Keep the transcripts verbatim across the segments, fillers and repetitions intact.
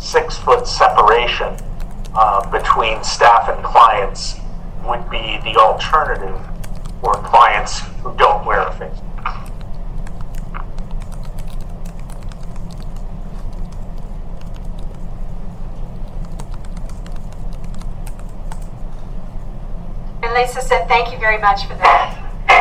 six-foot separation uh, between staff and clients would be the alternative for clients who don't wear a face mask. And Lisa said, thank you very much for that.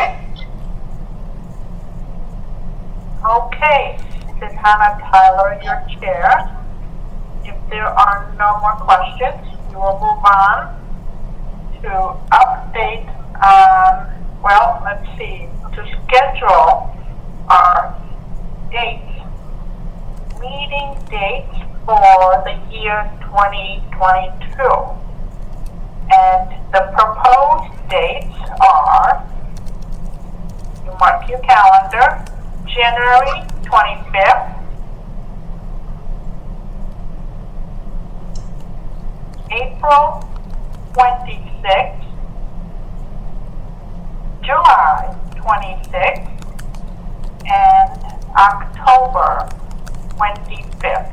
Okay, this is Hannah Tyler, your chair. If there are no more questions, we will move on to update on, well, let's see, to schedule our dates, meeting dates for the year twenty twenty-two. And the proposed dates are, you mark your calendar, January twenty-fifth, April twenty-sixth, July twenty-sixth, and October twenty-fifth.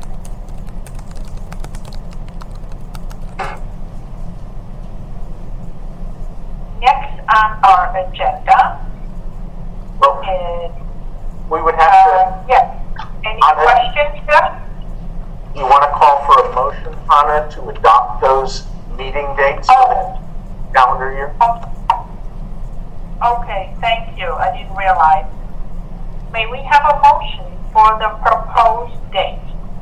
Next on our agenda Well, is, we would have uh, to, yes, any On it. questions, Jeff? you want to call for a motion, Hannah, to adopt those meeting dates for the calendar year? Okay, thank you. I didn't realize. May we have a motion for the proposed date?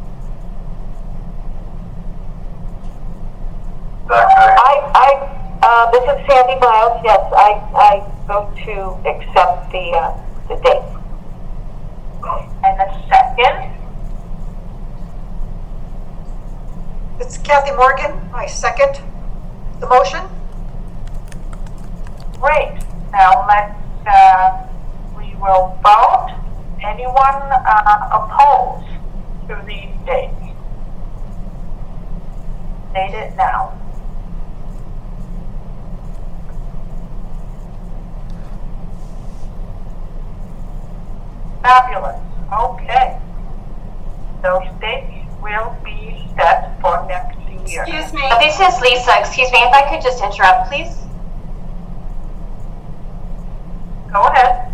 I, I, uh, this is Sandy Miles. Yes, I, I vote to accept the, uh, the date. And a second? It's Kathy Morgan. I second the motion. Great. Now let's, uh, we will vote. Anyone uh, opposed to these dates? State it now. Fabulous. Okay. Those dates will be set for next year. Excuse me. This is Lisa. Excuse me, if I could just interrupt, please. Go ahead.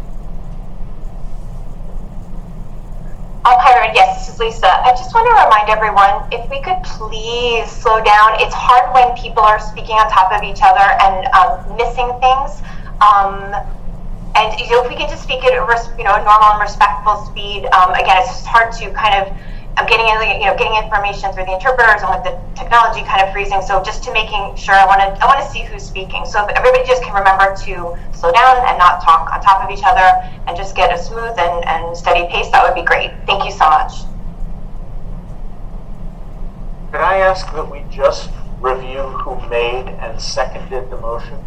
Oh, hi, yes, this is Lisa. I just want to remind everyone, if we could please slow down. It's hard when people are speaking on top of each other and um, missing things. Um, and you know, if we can just speak at a you know a normal and respectful speed. Um, again, it's just hard to kind of I'm getting you know getting information through the interpreters and with the technology kind of freezing. So just to making sure, I want to I want to see who's speaking. So if everybody just can remember to slow down and not talk on top of each other and just get a smooth and, and steady pace, that would be great. Thank you so much. Could I ask that we just review who made and seconded the motion?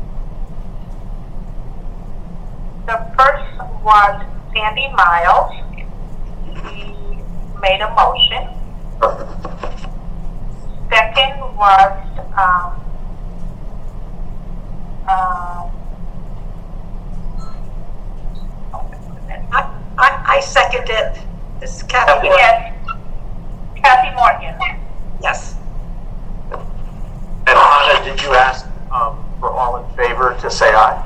The first was Sandy Miles. He made a motion. Second was um, uh, I, I, I second it. This is Kathy Morgan. yes, Kathy Morgan. Yes. And Hannah, did you ask um, for all in favor to say aye?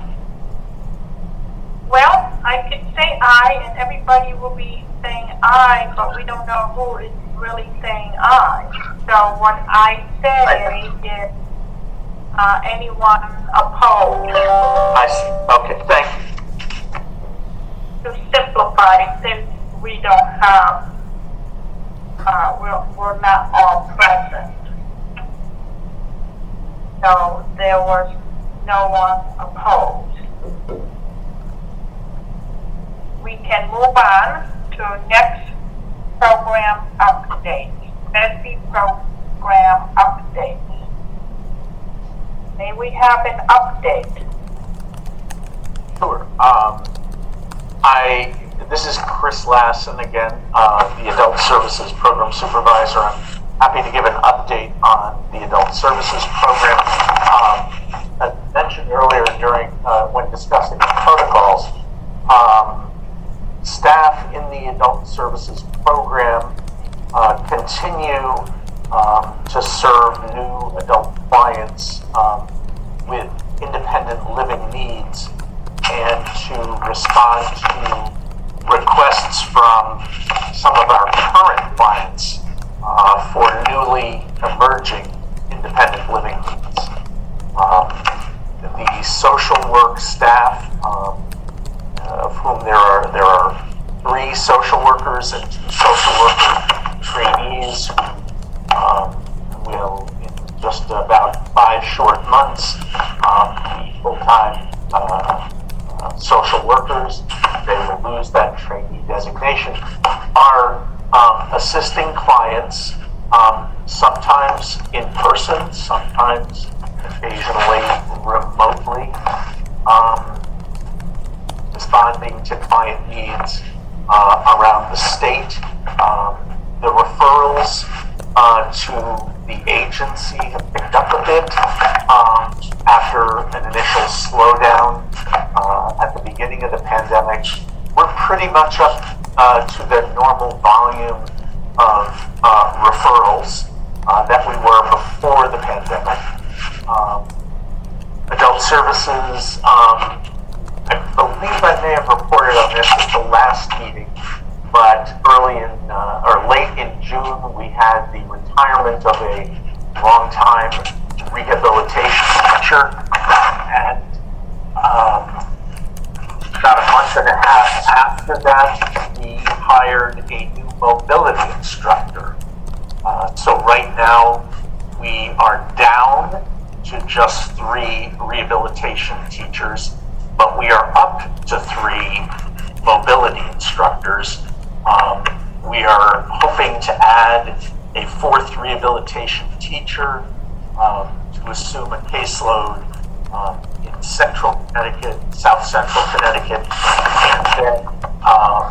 Well, I could say aye, and everybody will be saying aye, but we don't know who is really saying aye. So what I say is uh, anyone opposed. I see. Okay, thank you. To simplify, since we don't have, uh, we're, we're not all present. So there was no one opposed. We can move on to next program update. Bessie program update. May we have an update? Sure. Um, I, this is Chris Lassen again, uh, the Adult Services Program Supervisor. I'm happy to give an update on the Adult Services Program. Um, as mentioned earlier during, uh, when discussing the protocols, um, staff in the Adult Services Program uh, continue um, to serve new adult clients um, with independent living needs and to respond to requests from some of our current clients uh, for newly emerging independent living needs. Um, the social work staff, um, of whom there are there are three social workers and two social worker trainees who um, will, in just about five short months, um, be full-time uh, uh, social workers. They will lose that trainee designation. Are um, assisting clients, um, sometimes in person, sometimes occasionally remotely, um, responding to client needs uh, around the state. Um, the referrals uh, to the agency have picked up a bit um, after an initial slowdown uh, at the beginning of the pandemic. We're pretty much up uh, to the normal volume of uh, referrals uh, that we were before the pandemic. Um, adult services, um, I believe I may have reported on this at the last meeting, but early in, uh, or late in June, we had the retirement of a long-time rehabilitation teacher, and um, about a month and a half after that, we hired a new mobility instructor. Uh, so right now, we are down to just three rehabilitation teachers, but we are up to three mobility instructors. Um, we are hoping to add a fourth rehabilitation teacher um, to assume a caseload um, in central Connecticut, south central Connecticut, and then uh,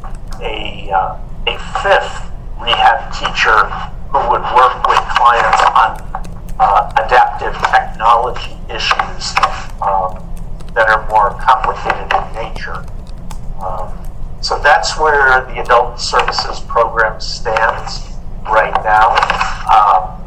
a, uh, a fifth rehab teacher who would work with clients on uh, adaptive technology issues um, that are more complicated in nature. Um, so that's where the adult services program stands right now. Um,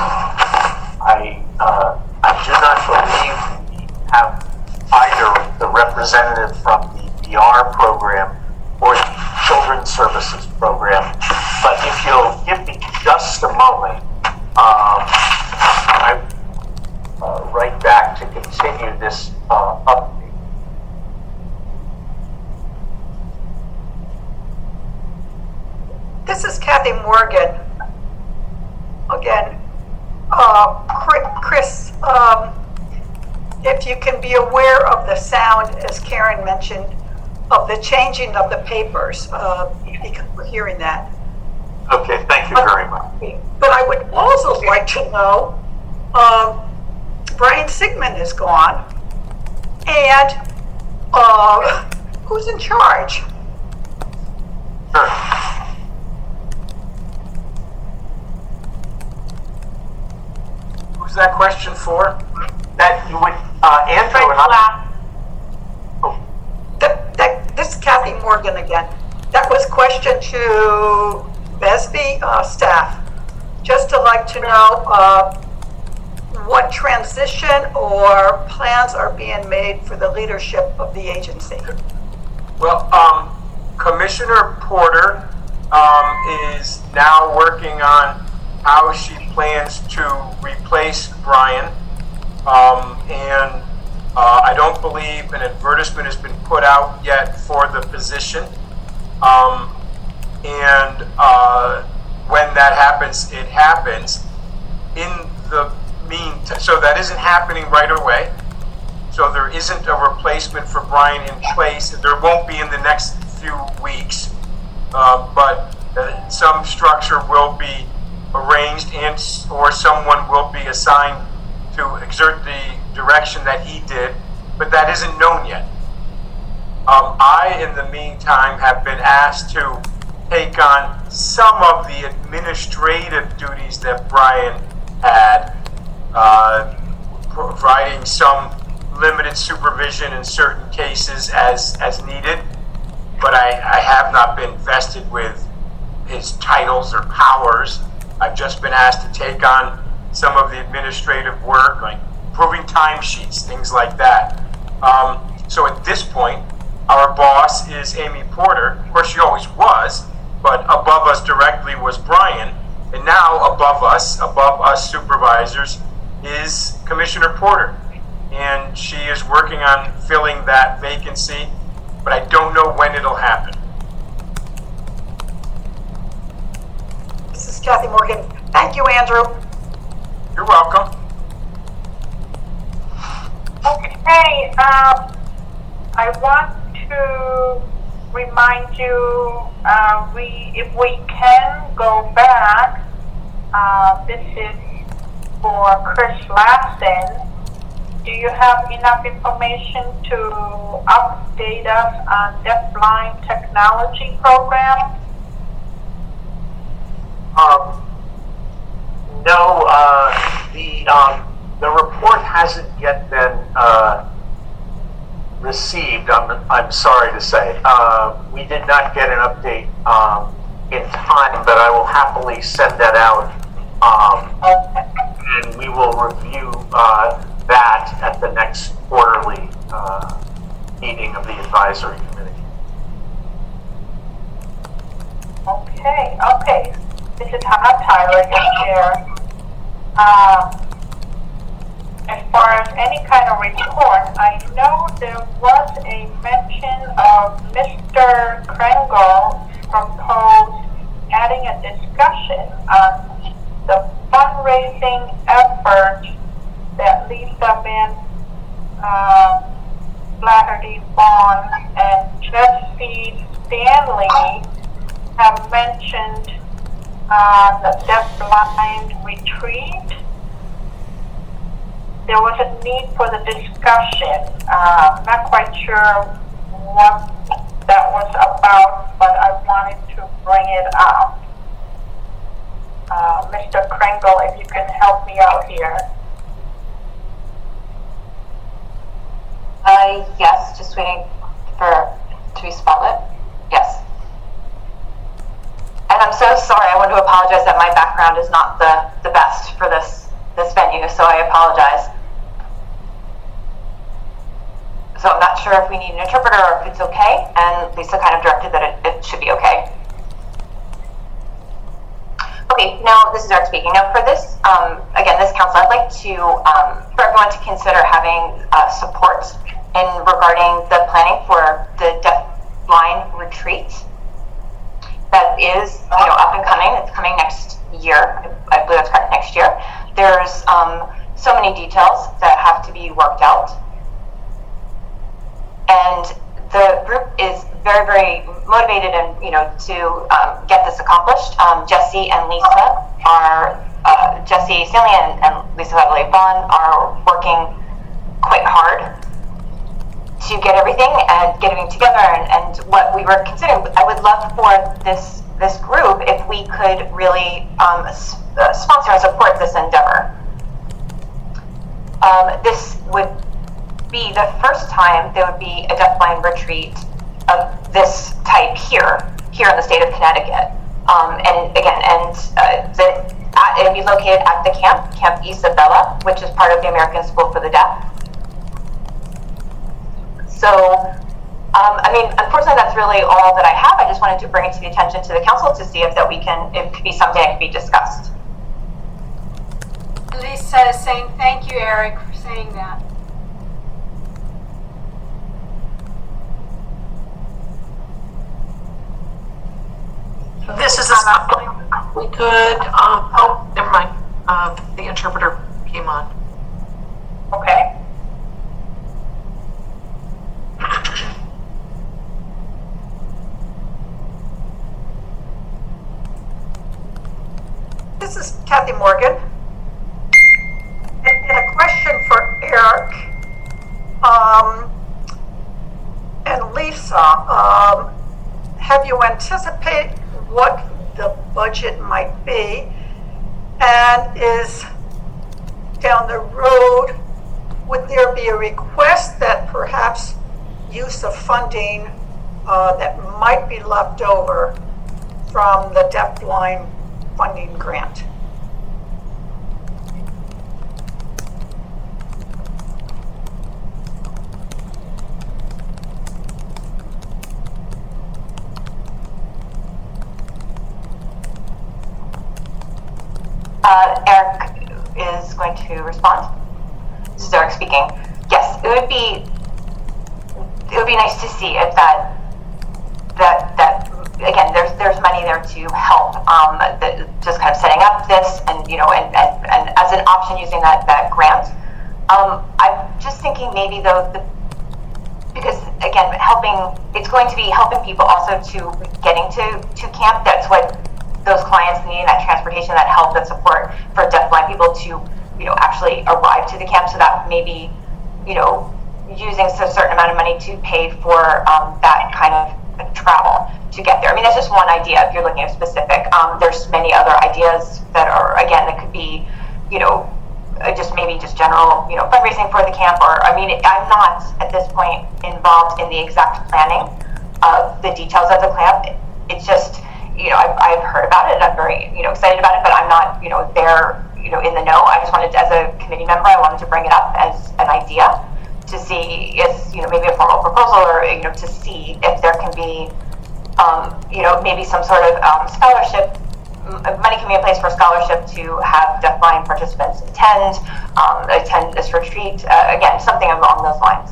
I uh, I do not believe we have either the representative from the D R program or the children's services program. But if you'll give me just a moment, um, I'm uh, right back to continue this uh, update. This is Kathy Morgan. Again, uh, Chris, um, if you can be aware of the sound, as Karen mentioned, of the changing of the papers, uh, because we're hearing that. Okay, thank you very much. But I would also like to know, um, Brian Sigmund is gone, and uh, who's in charge? Sure. Who's that question for? That you would, uh, Andrew and I. That, that, this is Kathy Morgan again. That was question to Besby uh, staff. Just to like to know uh, what transition or plans are being made for the leadership of the agency. Well, um, Commissioner Porter um, is now working on how she plans to replace Brian, um, and uh, I don't believe an advertisement has been put out yet for the position. Um, and uh, when that happens, it happens. In the meantime, so that isn't happening right away. So there isn't a replacement for Brian in place. There won't be in the next few weeks, uh, but uh, some structure will be arranged, and or someone will be assigned to exert the direction that he did, but that isn't known yet. Um, I, in the meantime, have been asked to take on some of the administrative duties that Brian had, uh, providing some limited supervision in certain cases as, as needed, but I, I have not been vested with his titles or powers I've just been asked to take on some of the administrative work, like approving timesheets, things like that. Um, so at this point, our boss is Amy Porter. Of course, she always was, but above us directly was Brian. And now above us, above us supervisors, is Commissioner Porter. And she is working on filling that vacancy, but I don't know when it'll happen. This is Kathy Morgan. Thank you, Andrew. You're welcome. Okay, um, I want to remind you, uh, we, if we can go back, uh, this is for Chris Lassen. Do you have enough information to update us on deafblind technology program? Um, no, uh, the, um, the report hasn't yet been, uh, received, I'm, I'm sorry to say. Uh, we did not get an update, um, in time, but I will happily send that out, um, and we will review, uh, that at the next quarterly, uh, meeting of the advisory committee. Okay, okay. This is Hannah Tyler, your chair. Uh, as far as any kind of report, I know there was a mention of Mister Krengle proposed adding a discussion on the fundraising effort that Lisa Van uh, Flaherty Vaughn and Jesse Stanley have mentioned uh, the deafblind retreat. There was a need for the discussion. Uh, I'm not quite sure what that was about, but I wanted to bring it up. Uh, Mister Krengle, if you can help me out here. Uh, yes, just waiting for to be spotlit. Yes. And I'm so sorry, I want to apologize that my background is not the, the best for this, this venue, so I apologize. So I'm not sure if we need an interpreter or if it's okay, and Lisa kind of directed that it, it should be okay. Okay, now this is Eric speaking. Now for this, um, again, this council, I'd like to, um, for everyone to consider having uh, support in regarding the planning for the deafblind retreat that is, you know, up and coming. It's coming next year. I believe that's correct, next year. There's um, so many details that have to be worked out. And the group is very, very motivated and, you know, to um, get this accomplished. Um, Jesse and Lisa are, uh, Jesse Stanley and, and Lisa Van Vaughn are working quite hard to get everything and getting together. And, and what we were considering, I would love for this this group if we could really um, uh, sponsor and support this endeavor. Um, this would be the first time there would be a deafblind retreat of this type here, here in the state of Connecticut. Um, and again, and uh, the, at, it would be located at the camp, Camp Isabella, which is part of the American School for the Deaf. So, um, I mean, unfortunately, that's really all that I have. I just wanted to bring it to the attention to the council to see if that we can, if it could be something that could be discussed. Lisa is saying, thank you, Eric, for saying that. This is a, we could, um, oh, never mind, uh, the interpreter came on. Okay. This is Kathy Morgan. And, and a question for Eric um, and Lisa. Um, have you anticipated what the budget might be? And is down the road, would there be a request that perhaps use of funding uh, that might be left over from the deafblind funding grant. Uh, Eric is going to respond. This is Eric speaking. Yes, it would be it would be nice to see if that that that again there's there's money there to help. Um, the, just kind of setting up this and you know and, and, and as an option using that that grant. Um, I'm just thinking maybe though the, because again helping it's going to be helping people also to getting to to camp. That's what those clients needing that transportation, that help, that support for deafblind people to, you know, actually arrive to the camp. So that maybe, you know, using a certain amount of money to pay for um, that kind of travel to get there. I mean, that's just one idea if you're looking at specific. Um, there's many other ideas that are, again, that could be, you know, just maybe just general, you know, fundraising for the camp. Or, I mean, I'm not at this point involved in the exact planning of the details of the camp. It's just, you know, I've, I've heard about it. I'm very, you know, excited about it, but I'm not, you know, there, you know, in the know. I just wanted, to, as a committee member, I wanted to bring it up as an idea to see if, you know, maybe a formal proposal or, you know, to see if there can be, um, you know, maybe some sort of um, scholarship, money can be in place for scholarship to have deafblind participants attend, um, attend this retreat. Uh, again, something along those lines.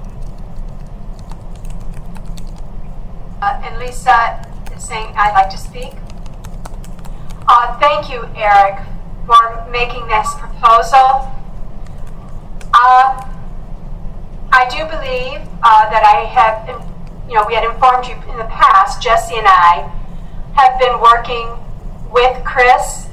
Uh, and Lisa is saying, I'd like to speak. Uh, thank you, Eric, for making this proposal. Uh, I do believe uh, that I have, you know, we had informed you in the past, Jesse and I have been working with Chris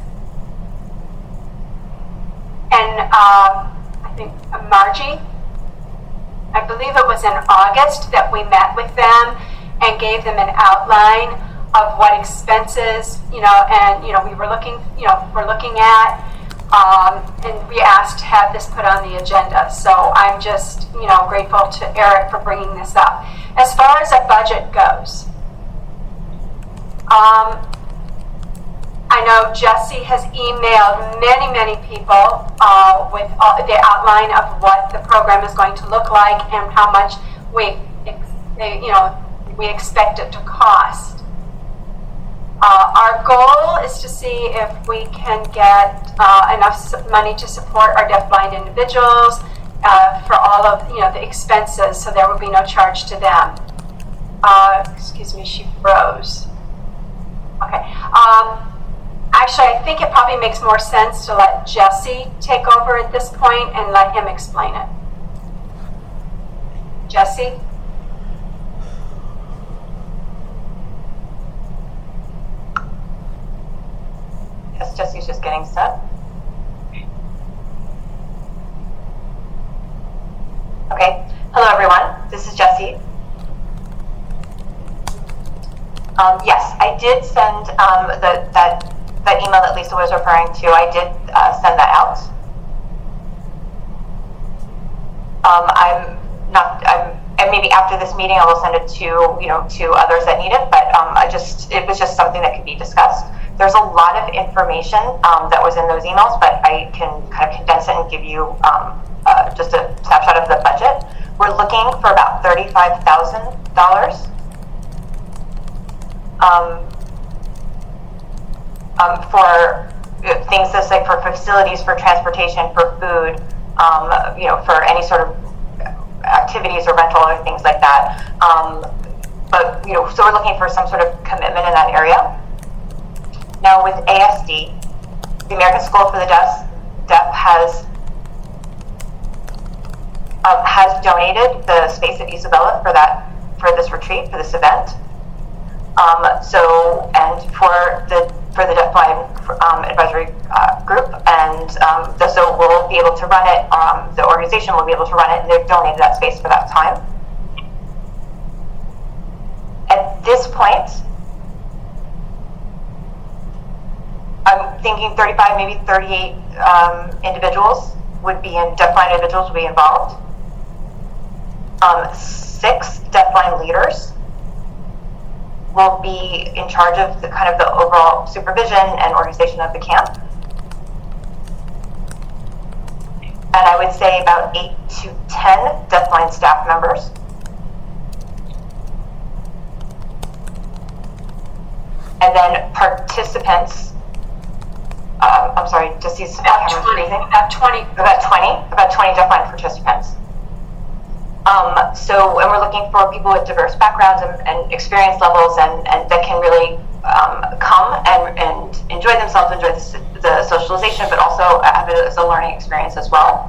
and uh, I think uh, Margie. I believe it was in August that we met with them and gave them an outline of what expenses, you know, and, you know, we were looking, you know, we're looking at, um, and we asked to have this put on the agenda. So I'm just, you know, grateful to Eric for bringing this up. As far as a budget goes, um, I know Jesse has emailed many, many people uh, with uh, the outline of what the program is going to look like and how much we, you know, we expect it to cost. Uh, our goal is to see if we can get uh, enough money to support our deafblind individuals uh, for all of, you know, the expenses, so there will be no charge to them. Uh, excuse me, she froze. Okay. Um, actually, I think it probably makes more sense to let Jesse take over at this point and let him explain it. Jesse? Yes, Jesse's just getting set. Okay. Hello, everyone. This is Jesse. Um, yes, I did send um, the, that that email that Lisa was referring to. I did uh, send that out. Um, I'm not. I'm, and maybe after this meeting, I will send it to you know to others that need it. But um, I just it was just something that could be discussed. There's a lot of information um, that was in those emails, but I can kind of condense it and give you um, uh, just a snapshot of the budget. We're looking for about thirty-five thousand dollars. Um, um, for things just like for facilities, for transportation, for food, um, you know, for any sort of activities or rental or things like that. Um, but, you know, so we're looking for some sort of commitment in that area. Now with A S D, the American School for the Deaf, Deaf has um, has donated the space at Isabella for that for this retreat, for this event. Um, so, and for the for the deafblind um, advisory uh, group, and um, the, so we'll be able to run it. Um, the organization will be able to run it, and they've donated that space for that time. At this point, I'm thinking thirty-five, maybe thirty-eight um, individuals would be in deafblind individuals would be involved. Um, six deafblind leaders. will be in charge of the kind of the overall supervision and organization of the camp. And I would say about eight to ten Deafblind staff members. And then participants, um, I'm sorry, just these About twenty, about twenty. About twenty, about twenty Deafblind participants. Um, so, and we're looking for people with diverse backgrounds and, and experience levels, and, and that can really um, come and, and enjoy themselves, enjoy the, the socialization, but also have it as a learning experience as well.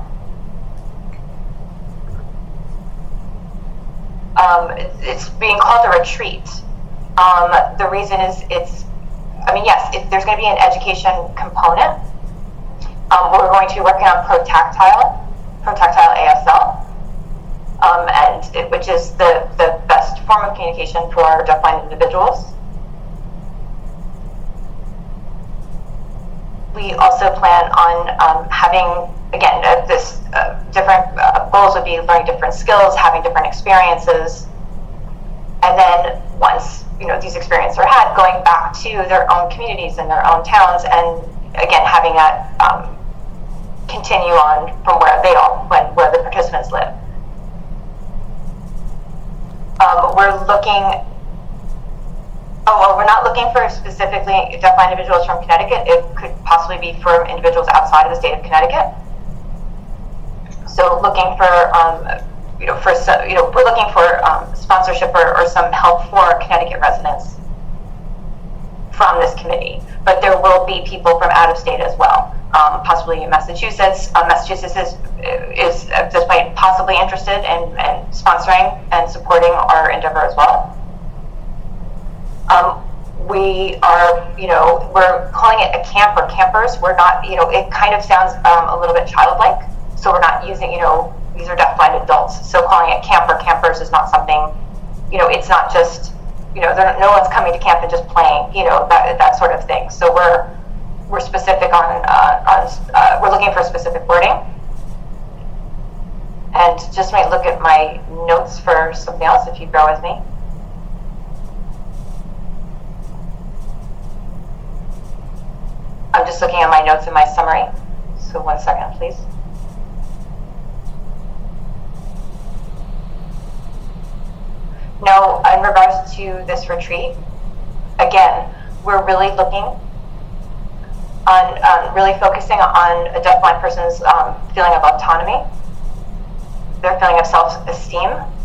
Um, it, it's being called a retreat. Um, the reason is it's, I mean, yes, it, there's going to be an education component. Um, we're going to be working on ProTactile, ProTactile A S L. Um, and it, which is the, the best form of communication for deafblind individuals. We also plan on um, having, again, uh, this uh, different uh, goals would be learning different skills, having different experiences, and then once you know these experiences are had, going back to their own communities and their own towns, and again having that um, continue on from where they all, when where the participants live. Um, we're looking, oh, well, we're not looking for specifically deafblind individuals from Connecticut. It could possibly be for individuals outside of the state of Connecticut. So looking for, um, you know, for, so, you know, we're looking for um, sponsorship or, or some help for Connecticut residents from this committee. But there will be people from out of state as well. Um, possibly in Massachusetts. Um, Massachusetts is, is at this point possibly interested in, in sponsoring and supporting our endeavor as well. Um, we are, you know, we're calling it a camp or campers. We're not, you know, it kind of sounds um, a little bit childlike. So we're not using, you know, these are deafblind adults. So calling it camp or campers is not something, you know, it's not just, you know, no one's coming to camp and just playing, you know, that, that sort of thing. So we're, We're specific on, uh, on uh, we're looking for specific wording. And just might look at my notes for something else if you bear with me. I'm just looking at my notes in my summary. So one second, please. Now, in regards to this retreat, again, we're really looking on um, really focusing on a deafblind person's um, feeling of autonomy, their feeling of self-esteem,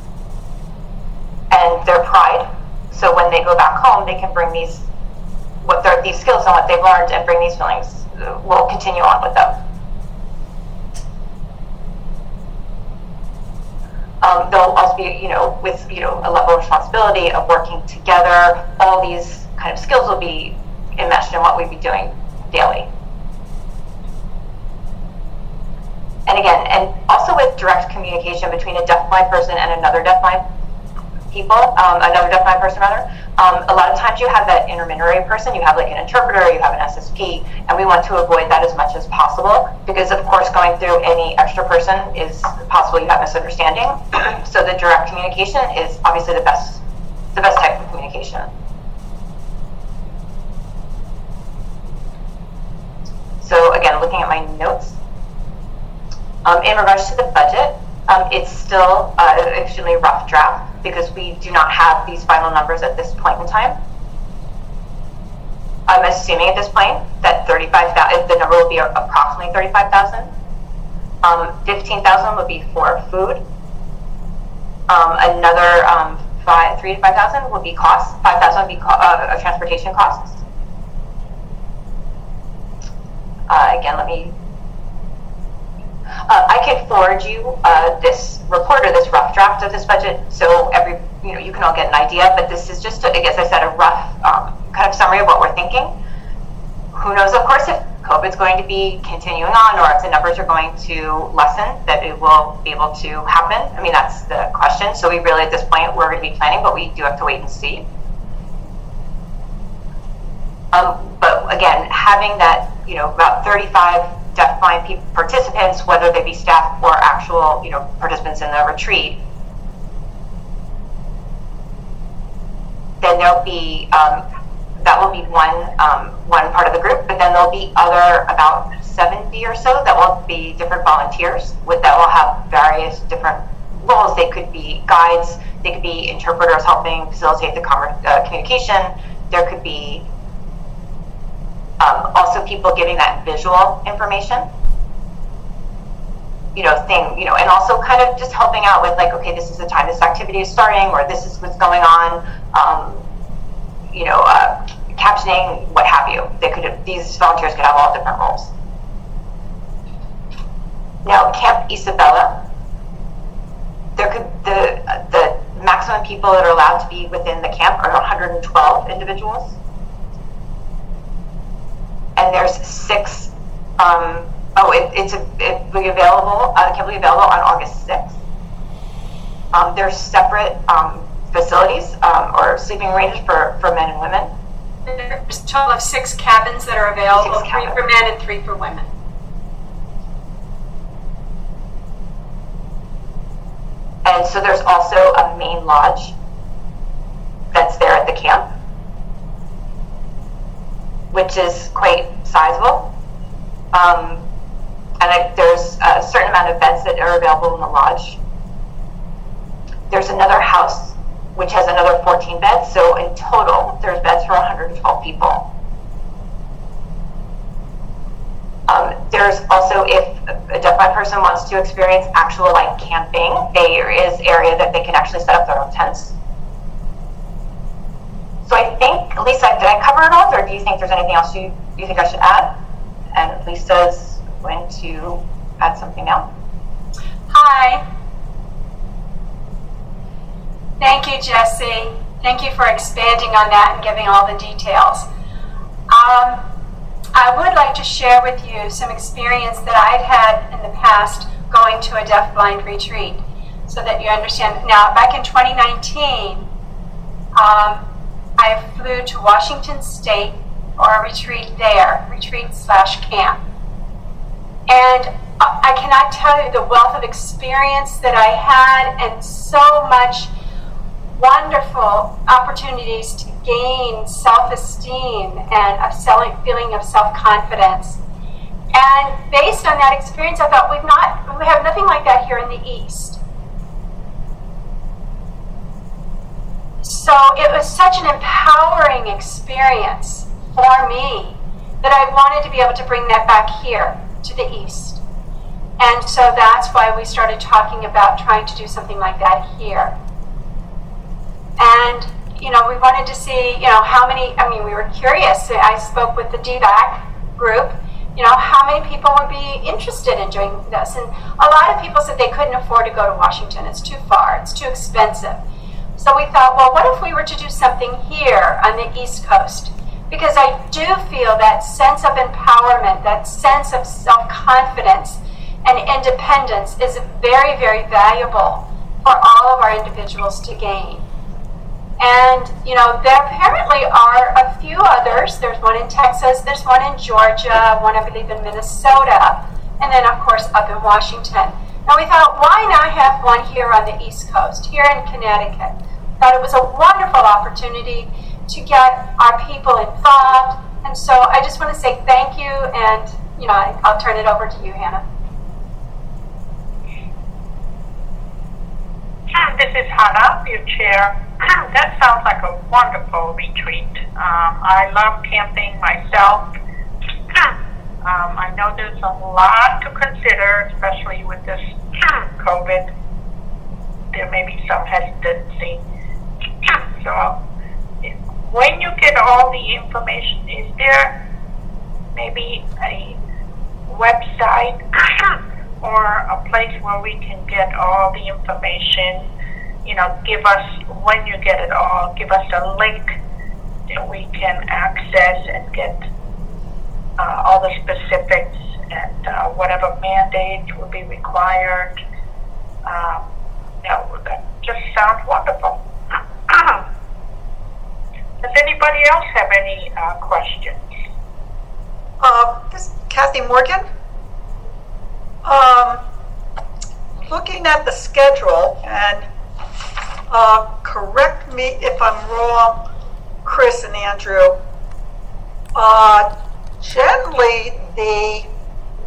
and their pride. So when they go back home, they can bring these, what they're, these skills and what they've learned, and bring these feelings, uh, will continue on with them. Um, they'll also be, you know, with, you know, a level of responsibility of working together. All these kind of skills will be enmeshed in what we'd be doing daily. And again, and also with direct communication between a deafblind person and another deafblind people, um, another deafblind person rather, um, a lot of times you have that intermediary person, you have like an interpreter, you have an S S P, and we want to avoid that as much as possible, because of course going through any extra person is possible you have misunderstanding. So the direct communication is obviously the best, the best type of communication. So again, looking at my notes, um, in regards to the budget, um, it's still uh, an extremely rough draft because we do not have these final numbers at this point in time. I'm assuming at this point that thirty-five thousand, the number will be approximately thirty-five thousand. Um, fifteen thousand would be for food. Um, another um, five, three to five thousand would be costs. Five thousand would be co uh, transportation costs. Uh, again, let me, uh, I can forward you uh, this report or this rough draft of this budget, so every, you know, you can all get an idea, but this is just, a, I guess I said, a rough um, kind of summary of what we're thinking. Who knows, of course, if COVID's going to be continuing on or if the numbers are going to lessen, that it will be able to happen. I mean, that's the question. So we really, at this point, we're going to be planning, but we do have to wait and see. Um, but again, having that, you know, about thirty-five deafblind people, participants, whether they be staff or actual, you know, participants in the retreat, then there'll be, um, that will be one, um, one part of the group, but then there'll be other, about seventy or so, that will be different volunteers with, that will have various different roles. They could be guides, they could be interpreters helping facilitate the com- uh, communication. There could be um, also people giving that visual information, you know, thing, you know, and also kind of just helping out with like, okay, this is the time this activity is starting, or this is what's going on, um, you know, uh, captioning, what have you. They could have, these volunteers could have all different roles. Now, Camp Isabella, there could, the, the maximum people that are allowed to be within the camp are one hundred twelve individuals. And there's six, um, oh, it, it's a, it will be available, uh, it can be available on August sixth. Um, there's separate um, facilities um, or sleeping ranges for, for men and women. There's a total of six cabins that are available, Six three cabins. for men and three for women. And so there's also a main lodge that's there at the camp, which is quite sizable. Um, and I, there's a certain amount of beds that are available in the lodge. There's another house which has another fourteen beds, so in total there's beds for one hundred twelve people. Um, there's also, if a deaf-blind person wants to experience actual like camping, there is area that they can actually set up their own tents. So I think, Lisa, did I cover it all, or do you think there's anything else you, you think I should add? And Lisa's going to add something now. Hi. Thank you, Jesse. Thank you for expanding on that and giving all the details. Um, I would like to share with you some experience that I've had in the past going to a deaf-blind retreat so that you understand. Now, back in twenty nineteen, um, I flew to Washington State for a retreat there, retreat slash camp. And I cannot tell you the wealth of experience that I had and so much wonderful opportunities to gain self-esteem and a feeling of self-confidence. And based on that experience, I thought we've not, we have nothing like that here in the East. So it was such an empowering experience for me that I wanted to be able to bring that back here to the East. And so that's why we started talking about trying to do something like that here. And, you know, we wanted to see, you know, how many, I mean, we were curious. I spoke with the D VAC group, you know, how many people would be interested in doing this. And a lot of people said they couldn't afford to go to Washington. It's too far. It's too expensive. So we thought, well, what if we were to do something here on the East Coast? Because I do feel that sense of empowerment, that sense of self-confidence and independence is very, very valuable for all of our individuals to gain. And, you know, there apparently are a few others. There's one in Texas, there's one in Georgia, one I believe in Minnesota, and then, of course, up in Washington. Now, we thought, why not have one here on the East Coast, here in Connecticut? Thought it was a wonderful opportunity to get our people involved. And so I just want to say thank you, and, you know, I'll turn it over to you, Hannah. This is Hannah, your chair. That sounds like a wonderful retreat. Um, I love camping myself. um, I know there's a lot to consider, especially with this COVID. There may be some hesitancy. So, when you get all the information, is there maybe a website or a place where we can get all the information? You know, give us, when you get it all, give us a link that we can access and get uh, all the specifics and uh, whatever mandates will be required. Um, that, that just sounds wonderful. Does anybody else have any uh, questions? Uh, this is Kathy Morgan. Um, looking at the schedule, and uh, correct me if I'm wrong, Chris and Andrew, uh, generally the